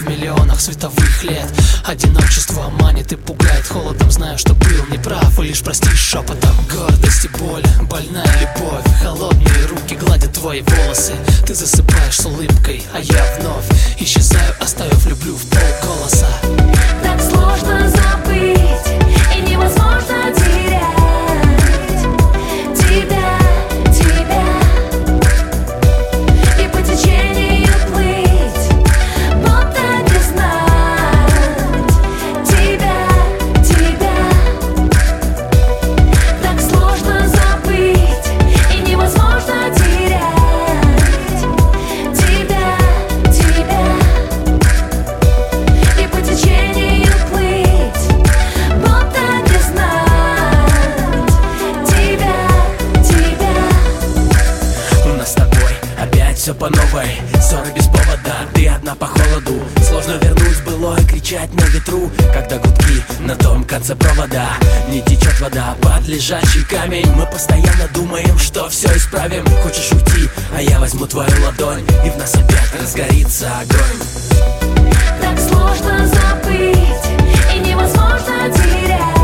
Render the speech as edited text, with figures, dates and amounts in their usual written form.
в миллионах световых лет. Одиночество манит и пугает холодом. Знаю, что был неправ, и лишь простишь шепотом. Гордость и боль, больная любовь, холодные руки гладят твои волосы. Ты засыпаешь с улыбкой, а я вновь исчезаю, оставив люблю в полголоса. Так сложно забыть и невозможно терять тебя, тебя. И по течению плыть, будто без знать тебя, тебя. Так сложно забыть и невозможно терять тебя, тебя. И по течению плыть, будто без знать тебя, тебя. У нас с тобой опять все по новой, ссоры без повода, ты одна по холоду. Сложно вернуть былое, кричать на ветру, когда гудки на том конце провода. Не течет вода под лежачий камень. Мы постоянно думаем, что все исправим. Хочешь уйти, а я возьму твою ладонь, и в нас опять разгорится огонь. Так сложно забыть и невозможно терять